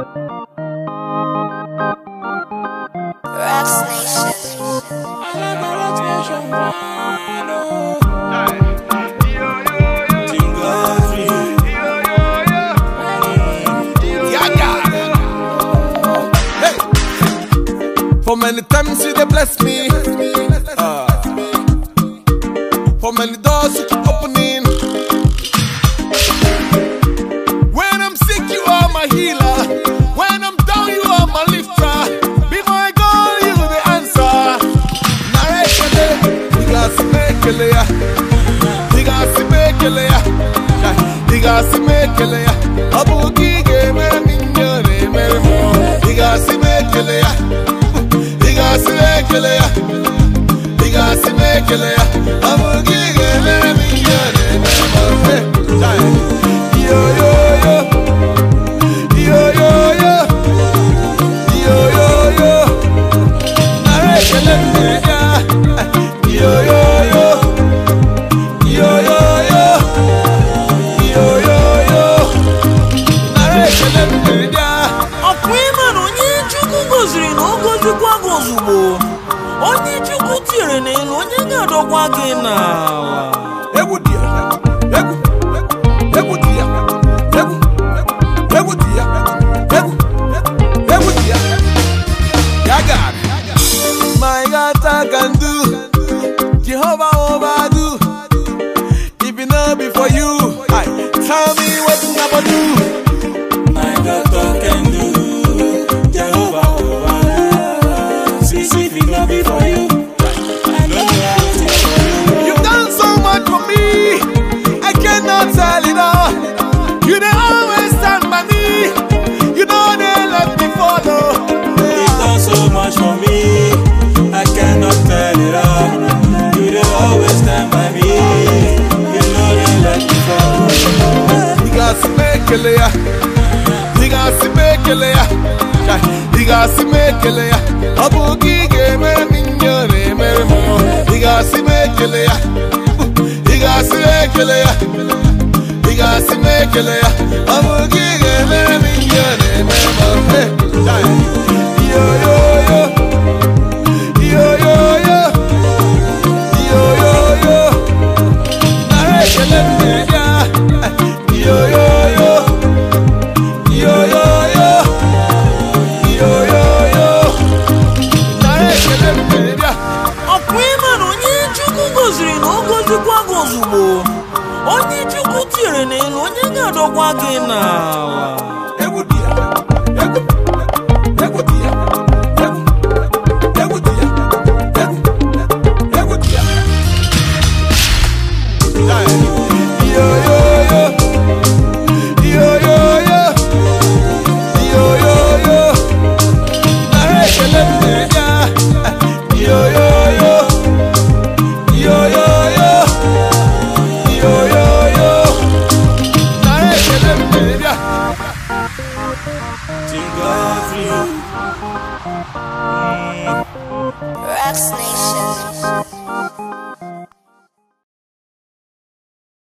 For many times you dey bless me, for many doors you keep opening. When I'm sick you are my healer, when I'm down you are my lifter. Before I go you the answer. Narekele, digasi mekele ya, digasi mekele ya, digasi mekele ya. Abugi ge mere minyone mere mo, digasi mekele ya. Digasi mekele ya, digasi mekele ya. Abugi ge mere minyone mere mo. Yo yo yo, yo yo yo, yo yo yo. Narekele ya, yo yo yo, yo yo yo, yo yo yo. Narekele ya. Akwema no nyi chukwu goziri na ogozikwa gozugbo. Onye chukwu tire n'elu onye ga-adọkwa gị n'ala. Egwu dị ya, egwu dị ya, egwu dị ya, egwu dị ya. Ya God, my God I can do, Jehovah overdo. If it not be for you, tell me what I'm gonna do. My God I can do, Jehovah overdo. See if it not be for you, I know nothing for you. You've done so much for me, I cannot tell it all. You dey always stand by me, you know they let me follow. You've done so much for me, I cannot tell it all. You dey always stand by me, you know they let me fall. Digasi mekele ya, digasi mekele ya, digasi mekele ya. Abugi ge mere minyone mere mo. Digasi mekele ya, digasi mekele ya, digasi mekele ya. Abugi ge mere minyone mere mo. Yo yo yo, yo yo yo, yo yo yo. Narekele ya, yo yo yo, yo yo yo, yo yo yo. Narekele ya. Akwema no nyi chukwu goziri na ogozikwa gozugbo. Onye chukwu tire n'elu onye ga-adọkwa gị n'ala. Egwu dị ya, egwu dị ya, egwu dị ya, egwu dị ya. Yo yo yo, yo yo yo, yo yo yo. Narekele ya, yo yo yo, yo yo yo, yo yo yo. Narekele ya. Thank God for you. Rex Nation.